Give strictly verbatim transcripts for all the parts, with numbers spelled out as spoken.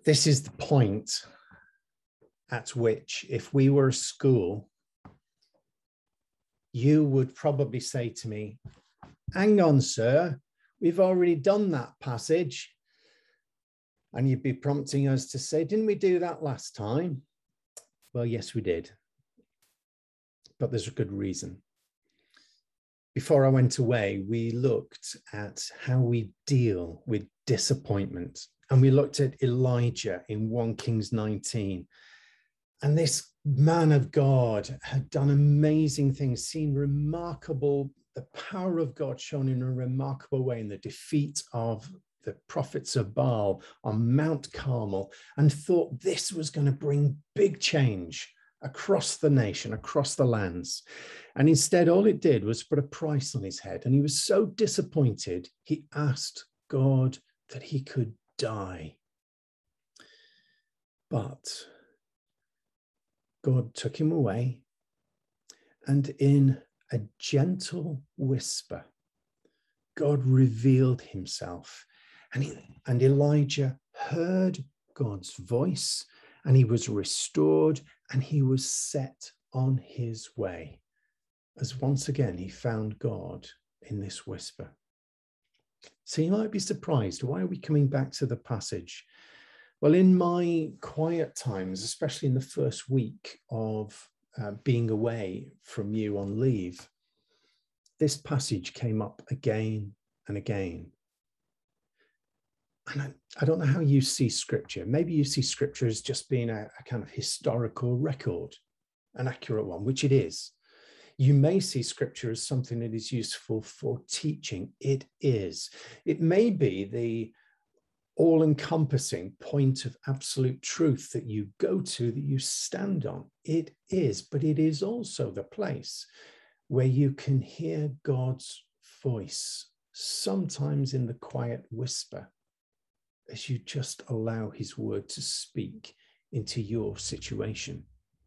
This is the point at which, if we were a school, you would probably say to me, hang on, sir, we've already done that passage. And you'd be prompting us to say, didn't we do that last time? Well, yes, we did. But there's a good reason. Before I went away, we looked at how we deal with disappointment. And we looked at Elijah in First Kings nineteen. And this man of God had done amazing things, seen remarkable, the power of God shown in a remarkable way in the defeat of the prophets of Baal on Mount Carmel, and thought this was going to bring big change across the nation, across the lands. And instead, all it did was put a price on his head. And he was so disappointed, he asked God that he could die. But God took him away, and in a gentle whisper, God revealed himself. And, he, and Elijah heard God's voice, and he was restored, and he was set on his way, as once again he found God in this whisper. So you might be surprised, why are we coming back to the passage? Well, in my quiet times, especially in the first week of uh, being away from you on leave, this passage came up again and again. And I, I don't know how you see scripture. Maybe you see scripture as just being a, a kind of historical record, an accurate one, which it is. You may see scripture as something that is useful for teaching. It is. It may be the all-encompassing point of absolute truth that you go to, that you stand on. It is, but it is also the place where you can hear God's voice, sometimes in the quiet whisper, as you just allow his word to speak into your situation.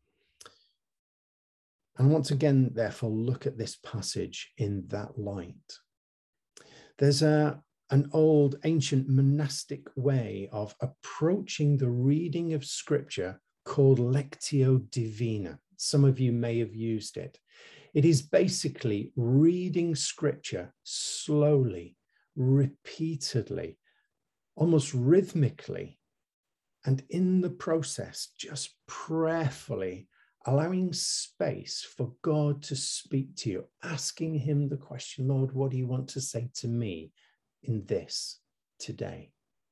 And once again, therefore, look at this passage in that light. There's a an old ancient monastic way of approaching the reading of scripture called Lectio Divina. Some of you may have used it. It is basically reading scripture slowly, repeatedly, almost rhythmically, and in the process, just prayerfully allowing space for God to speak to you, asking him the question, Lord, what do you want to say to me in this today?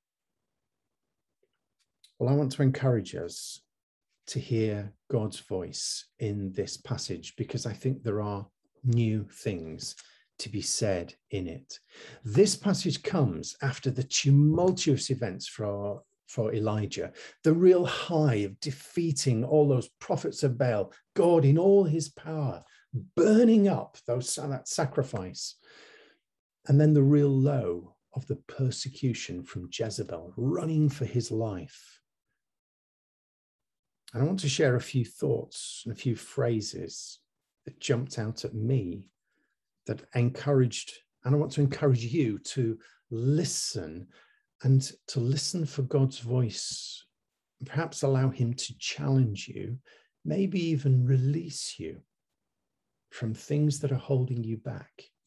Well, I want to encourage us to hear God's voice in this passage, because I think there are new things to be said in it. This passage comes after the tumultuous events for, for Elijah, the real high of defeating all those prophets of Baal, God in all his power, burning up those, that sacrifice. And then the real low of the persecution from Jezebel, running for his life. And I want to share a few thoughts and a few phrases that jumped out at me, that encouraged, and I want to encourage you to listen, and to listen for God's voice, and perhaps allow him to challenge you, maybe even release you from things that are holding you back.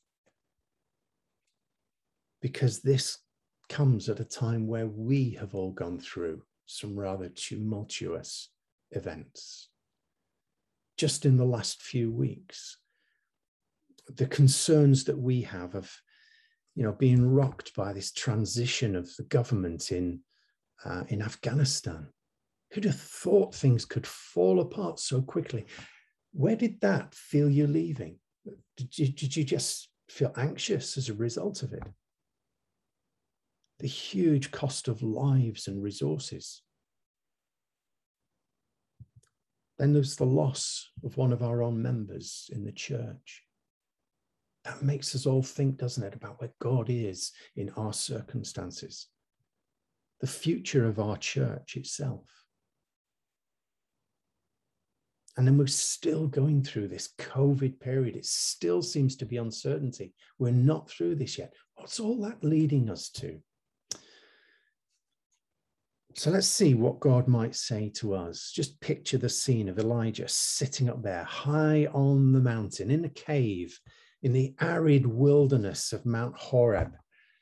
Because this comes at a time where we have all gone through some rather tumultuous events. Just in the last few weeks, the concerns that we have of, you know, being rocked by this transition of the government in, uh, in Afghanistan. Who'd have thought things could fall apart so quickly? Where did that feel you leaving? Did you, did you just feel anxious as a result of it? The huge cost of lives and resources. Then there's the loss of one of our own members in the church. That makes us all think, doesn't it, about where God is in our circumstances. The future of our church itself. And then we're still going through this COVID period. It still seems to be uncertainty. We're not through this yet. What's all that leading us to? So let's see what God might say to us. Just picture the scene of Elijah sitting up there high on the mountain in a cave in the arid wilderness of Mount Horeb,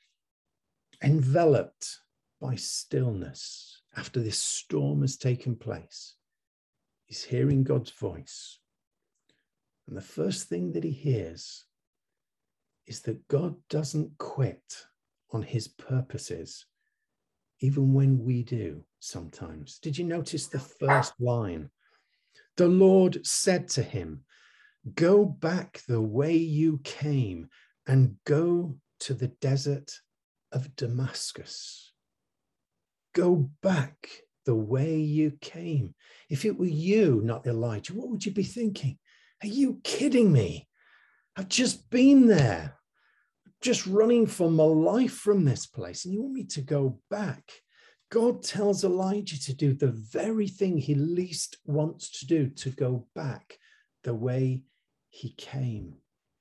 enveloped by stillness after this storm has taken place. He's hearing God's voice. And the first thing that he hears is that God doesn't quit on his purposes, even when we do sometimes. Did you notice the first line? The Lord said to him, go back the way you came and go to the desert of Damascus. Go back the way you came. If it were you, not Elijah, what would you be thinking? Are you kidding me? I've just been there, just running for my life from this place, and you want me to go back? God tells Elijah to do the very thing he least wants to do, to go back the way he came.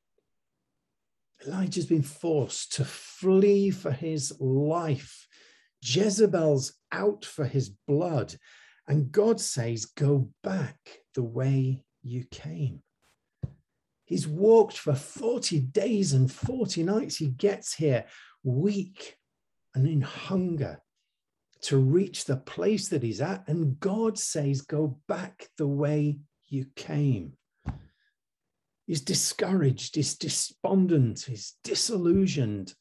Elijah's been forced to flee for his life. Jezebel's out for his blood. And God says, go back the way you came. He's walked for forty days and forty nights. He gets here weak and in hunger to reach the place that he's at. And God says, go back the way you came. He's discouraged, he's despondent, he's disillusioned.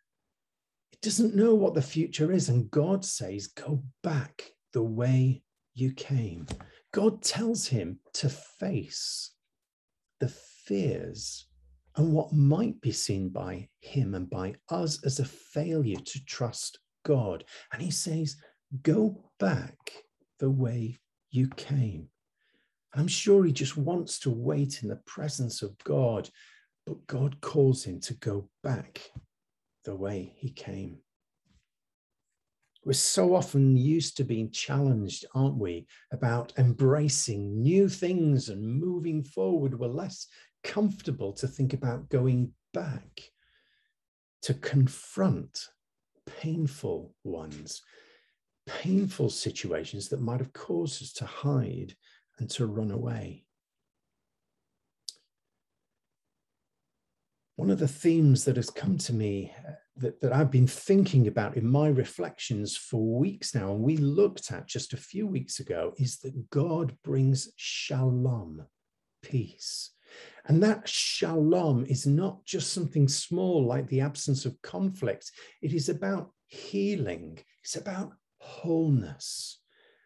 He doesn't know what the future is. And God says, go back the way you came. God tells him to face the fears and what might be seen by him and by us as a failure to trust God. And he says, go back the way you came. I'm sure he just wants to wait in the presence of God, but God calls him to go back the way he came. We're so often used to being challenged, aren't we, about embracing new things and moving forward. We're less comfortable to think about going back, to confront painful ones, painful situations that might have caused us to hide and to run away. One of the themes that has come to me that, that I've been thinking about in my reflections for weeks now, and we looked at just a few weeks ago, is that God brings shalom, peace. And that shalom is not just something small like the absence of conflict. It is about healing. It's about wholeness.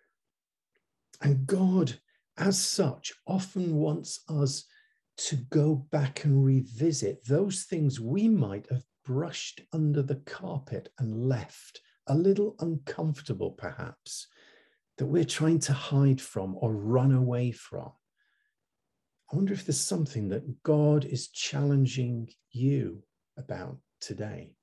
And God, as such, often wants us to go back and revisit those things we might have brushed under the carpet and left a little uncomfortable, perhaps, that we're trying to hide from or run away from. I wonder if there's something that God is challenging you about today.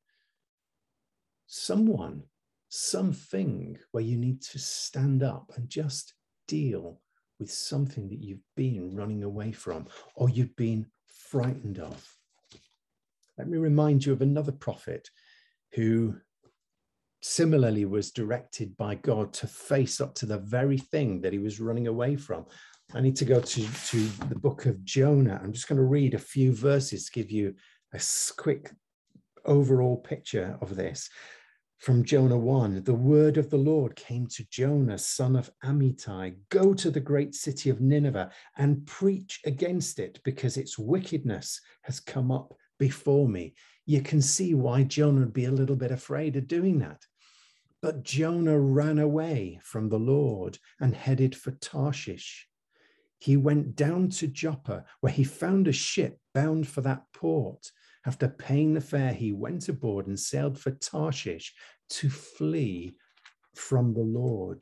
Someone, something where you need to stand up and just deal with something that you've been running away from or you've been frightened of. Let me remind you of another prophet who similarly was directed by God to face up to the very thing that he was running away from. I need to go to, to the book of Jonah. I'm just going to read a few verses to give you a quick overall picture of this. From Jonah one, the word of the Lord came to Jonah, son of Amittai, go to the great city of Nineveh and preach against it because its wickedness has come up before me. You can see why Jonah would be a little bit afraid of doing that. But Jonah ran away from the Lord and headed for Tarshish. He went down to Joppa, where he found a ship bound for that port. After paying the fare, he went aboard and sailed for Tarshish to flee from the Lord.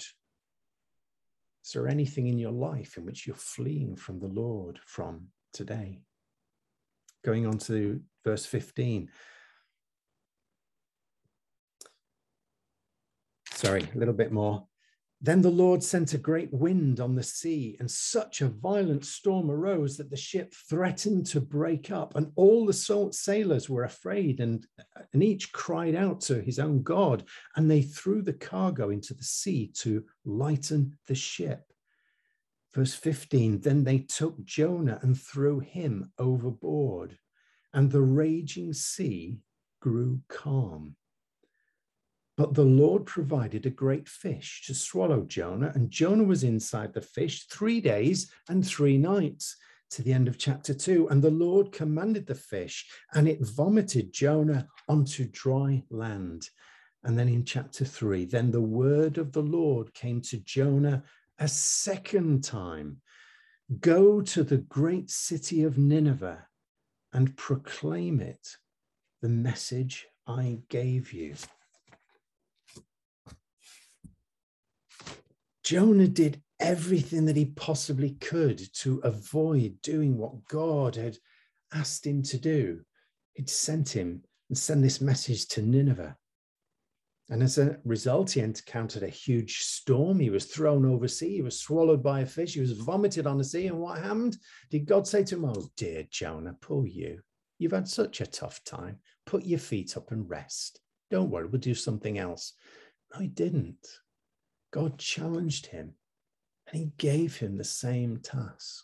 Is there anything in your life in which you're fleeing from the Lord from today? Going on to verse fifteen. Sorry, a little bit more. Then the Lord sent a great wind on the sea, and such a violent storm arose that the ship threatened to break up, and all the sailors were afraid, and, and each cried out to his own God, and they threw the cargo into the sea to lighten the ship. Verse fifteen, then they took Jonah and threw him overboard, and the raging sea grew calm. But the Lord provided a great fish to swallow Jonah, and Jonah was inside the fish three days and three nights, to the end of chapter two. And the Lord commanded the fish, and it vomited Jonah onto dry land. And then in chapter three, then the word of the Lord came to Jonah a second time. Go to the great city of Nineveh and proclaim it, the message I gave you. Jonah did everything that he possibly could to avoid doing what God had asked him to do. He'd sent him and sent this message to Nineveh. And as a result, he encountered a huge storm. He was thrown overseas. He was swallowed by a fish. He was vomited on the sea. And what happened? Did God say to him, oh, dear Jonah, poor you. You've had such a tough time. Put your feet up and rest. Don't worry, we'll do something else. No, he didn't. God challenged him, and he gave him the same task.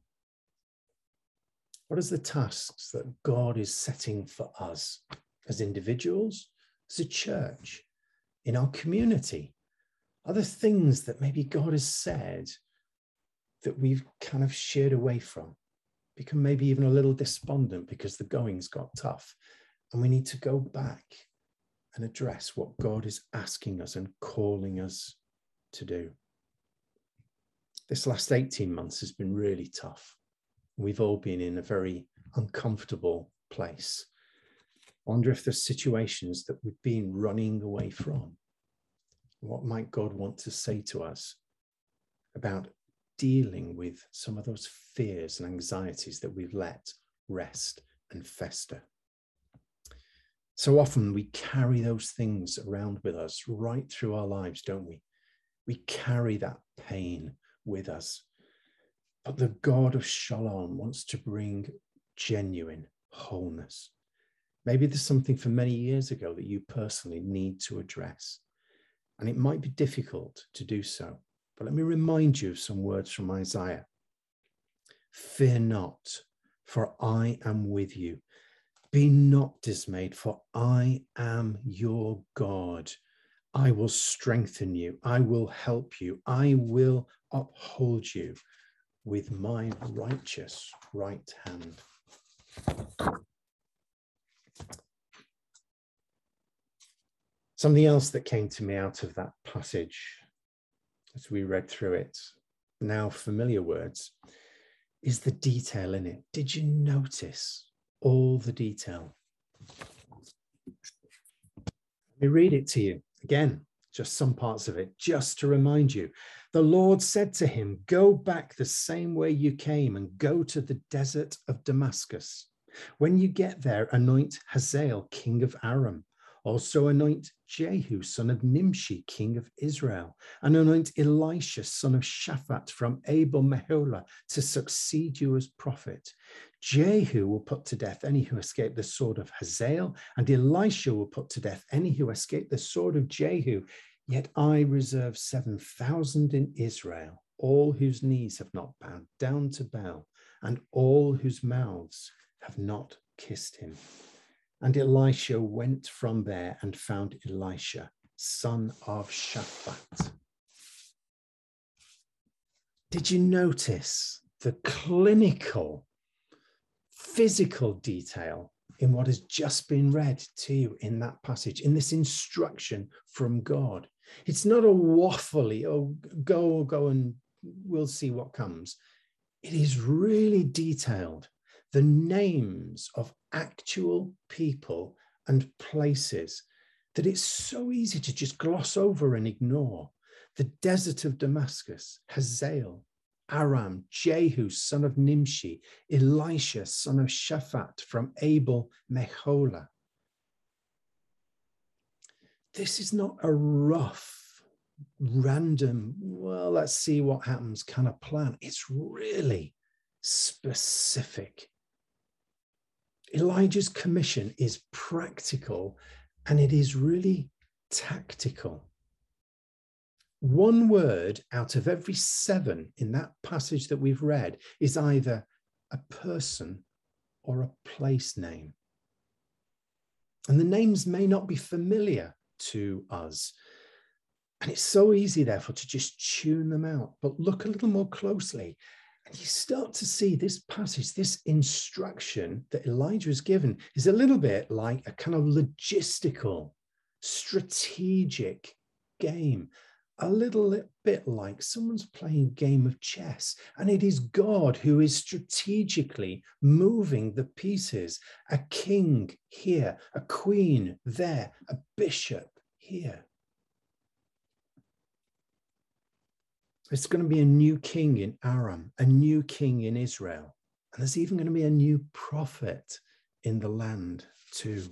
What are the tasks that God is setting for us as individuals, as a church, in our community? Are there things that maybe God has said that we've kind of sheered away from, become maybe even a little despondent because the going's got tough, and we need to go back and address what God is asking us and calling us to do? This last eighteen months has been really tough. We've all been in a very uncomfortable place. I wonder if there's situations that we've been running away from. What might God want to say to us about dealing with some of those fears and anxieties that we've let rest and fester? So often we carry those things around with us right through our lives, don't we? We carry that pain with us. But the God of Shalom wants to bring genuine wholeness. Maybe there's something from many years ago that you personally need to address. And it might be difficult to do so. But let me remind you of some words from Isaiah. Fear not, for I am with you. Be not dismayed, for I am your God. I will strengthen you. I will help you. I will uphold you with my righteous right hand. Something else that came to me out of that passage as we read through it, now familiar words, is the detail in it. Did you notice all the detail? Let me read it to you. Again, just some parts of it, just to remind you. The Lord said to him, go back the same way you came and go to the desert of Damascus. When you get there, anoint Hazael, king of Aram. Also anoint Jehu, son of Nimshi, king of Israel. And anoint Elisha, son of Shaphat from Abel Meholah, to succeed you as prophet. Jehu will put to death any who escape the sword of Hazael, and Elisha will put to death any who escape the sword of Jehu. Yet I reserve seven thousand in Israel, all whose knees have not bowed down to Baal, and all whose mouths have not kissed him. And Elisha went from there and found Elisha, son of Shaphat. Did you notice the clinical, physical detail in what has just been read to you in that passage, in this instruction from God? It's not a waffly, oh, go, go and we'll see what comes. It is really detailed. The names of actual people and places that it's so easy to just gloss over and ignore. The desert of Damascus, Hazael, Aram, Jehu, son of Nimshi, Elisha, son of Shaphat from Abel Meholah. This is not a rough random, well, let's see what happens kind of plan. It's really specific. Elijah's commission is practical and it is really tactical. One word out of every seven in that passage that we've read is either a person or a place name. And the names may not be familiar to us. And it's so easy, therefore, to just tune them out. But look a little more closely, and you start to see this passage, this instruction that Elijah is given is a little bit like a kind of logistical, strategic game. A little bit like someone's playing a game of chess, and it is God who is strategically moving the pieces. A king here, a queen there, a bishop here. There's going to be a new king in Aram, a new king in Israel, and there's even going to be a new prophet in the land too.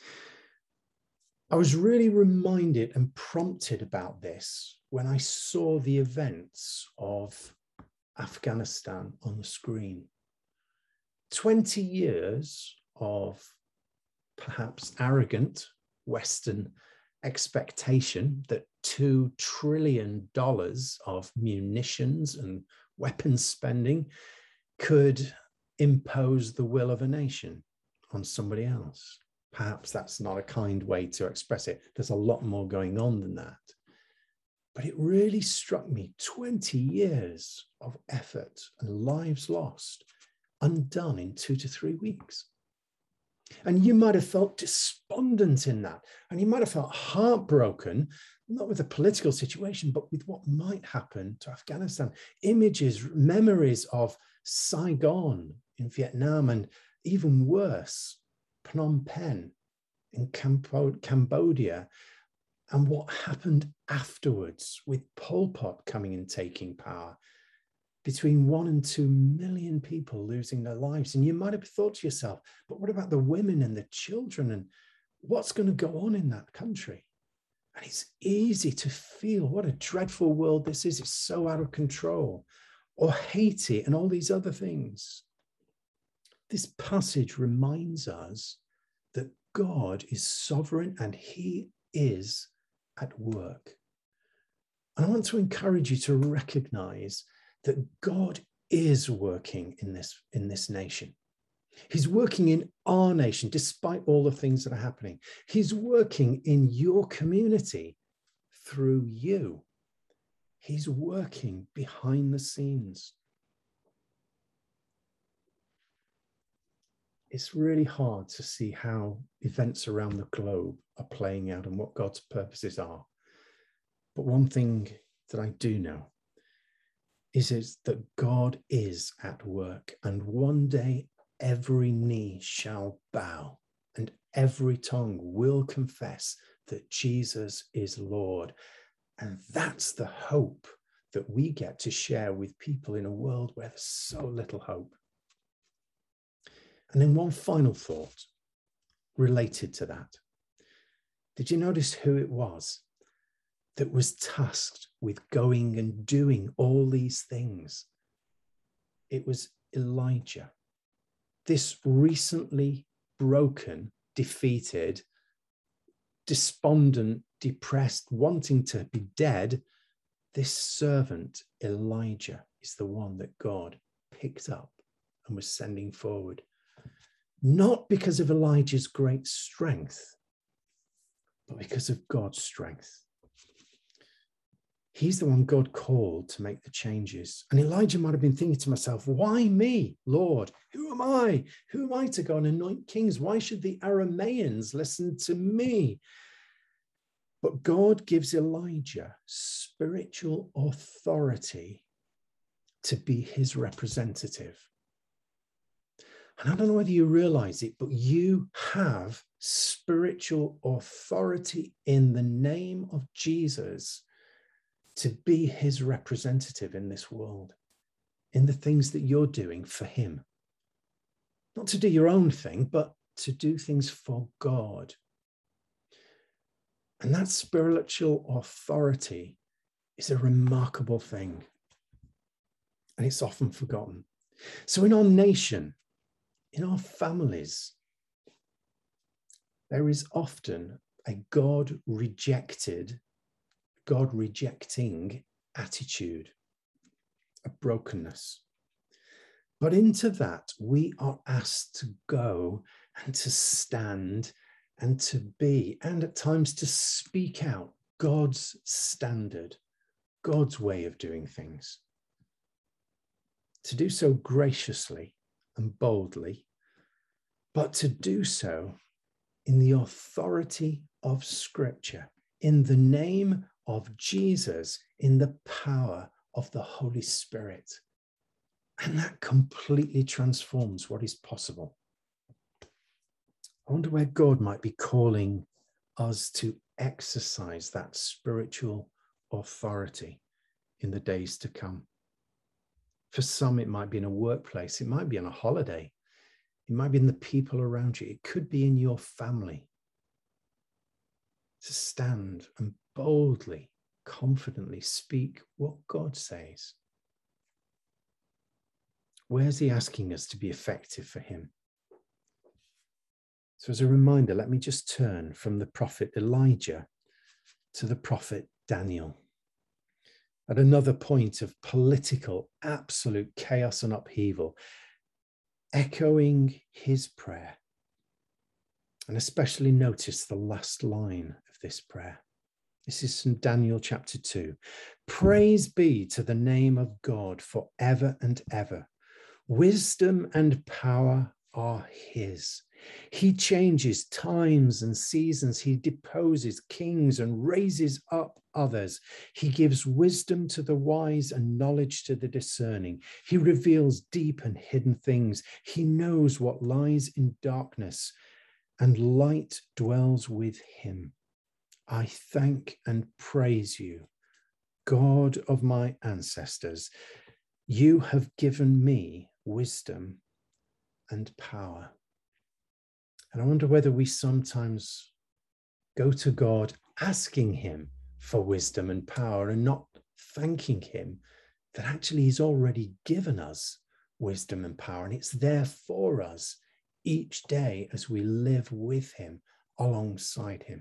I was really reminded and prompted about this when I saw the events of Afghanistan on the screen. twenty years of perhaps arrogant Western expectation that two trillion dollars of munitions and weapons spending could impose the will of a nation on somebody else. Perhaps that's not a kind way to express it. There's a lot more going on than that. But it really struck me, twenty years of effort and lives lost, undone in two to three weeks. And you might have felt despondent in that. And you might have felt heartbroken, not with the political situation, but with what might happen to Afghanistan. Images, memories of Saigon in Vietnam, and even worse, Phnom Penh in Cambodia, and what happened afterwards with Pol Pot coming and taking power. Between one and two million people losing their lives. And you might have thought to yourself, but what about the women and the children, and what's going to go on in that country? And it's easy to feel what a dreadful world this is. It's so out of control. Or Haiti and all these other things. This passage reminds us that God is sovereign and he is at work. And I want to encourage you to recognize that God is working in this, in this nation. He's working in our nation, despite all the things that are happening. He's working in your community through you. He's working behind the scenes. It's really hard to see how events around the globe are playing out and what God's purposes are. But one thing that I do know is, is that God is at work, and one day every knee shall bow and every tongue will confess that Jesus is Lord. And that's the hope that we get to share with people in a world where there's so little hope. And then one final thought related to that. Did you notice who it was that was tasked with going and doing all these things? It was Elijah, this recently broken, defeated, despondent, depressed, wanting to be dead. This servant, Elijah, is the one that God picked up and was sending forward. Not because of Elijah's great strength, but because of God's strength. He's the one God called to make the changes. And Elijah might have been thinking to himself, why me, Lord? Who am I? Who am I to go and anoint kings? Why should the Arameans listen to me? But God gives Elijah spiritual authority to be his representative. And I don't know whether you realize it, but you have spiritual authority in the name of Jesus to be his representative in this world, in the things that you're doing for him. Not to do your own thing, but to do things for God. And that spiritual authority is a remarkable thing, and it's often forgotten. So in our nation, in our families, there is often a God-rejected, God-rejecting attitude, a brokenness. But into that, we are asked to go and to stand and to be, and at times to speak out God's standard, God's way of doing things. To do so graciously and boldly, but to do so in the authority of Scripture, in the name of Jesus, in the power of the Holy Spirit. And that completely transforms what is possible. I wonder where God might be calling us to exercise that spiritual authority in the days to come. For some, it might be in a workplace. It might be on a holiday. It might be in the people around you. It could be in your family. To stand and boldly, confidently speak what God says. Where's he asking us to be effective for him? So as a reminder, let me just turn from the prophet Elijah to the prophet Daniel. At another point of political, absolute chaos and upheaval, echoing his prayer. And especially notice the last line of this prayer. This is from Daniel chapter two. Praise be to the name of God forever and ever. Wisdom and power are his. He changes times and seasons. He deposes kings and raises up others. He gives wisdom to the wise and knowledge to the discerning. He reveals deep and hidden things. He knows what lies in darkness, and light dwells with him. I thank and praise you, God of my ancestors. You have given me wisdom and power. And I wonder whether we sometimes go to God asking him for wisdom and power and not thanking him that actually he's already given us wisdom and power, and it's there for us each day as we live with him, alongside him.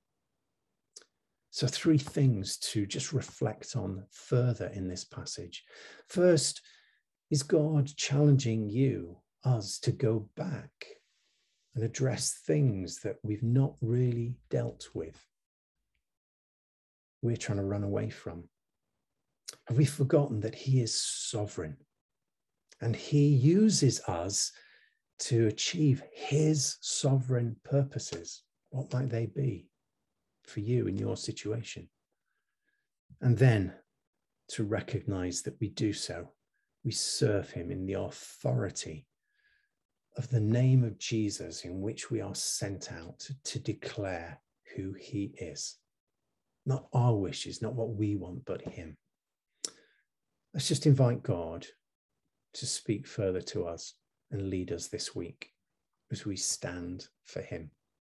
So three things to just reflect on further in this passage. First, is God challenging you, us, to go back and address things that we've not really dealt with? We're trying to run away from. Have we forgotten that he is sovereign and he uses us to achieve his sovereign purposes? What might they be for you in your situation? And then to recognize that we do so. We serve him in the authority of the name of Jesus, in which we are sent out to declare who he is. Not our wishes, not what we want, but him. Let's just invite God to speak further to us and lead us this week as we stand for him.